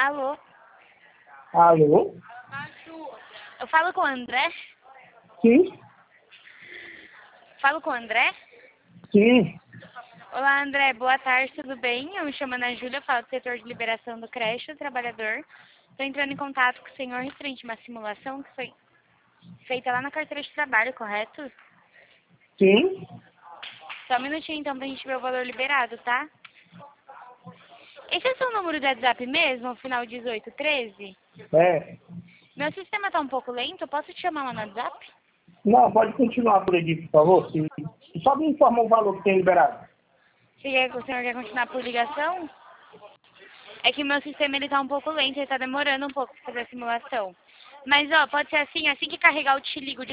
Alô? Alô? Eu falo com o André? Sim? Falo com o André? Sim. Olá, André. Boa tarde, tudo bem? Eu me chamo Ana Júlia, falo do setor de liberação do creche, do trabalhador. Estou entrando em contato com o senhor referente a uma simulação que foi feita lá na carteira de trabalho, correto? Sim? Só um minutinho, então, pra gente ver o valor liberado, tá? Esse é o seu número de WhatsApp mesmo, o final 1813? É. Meu sistema tá um pouco lento, eu posso te chamar lá no WhatsApp? Não, pode continuar por aqui, por favor. Só me informa o valor que tem liberado. O senhor quer continuar por ligação? É que meu sistema ele tá um pouco lento, ele tá demorando um pouco pra fazer a simulação. Mas, ó, pode ser assim que carregar eu te ligo de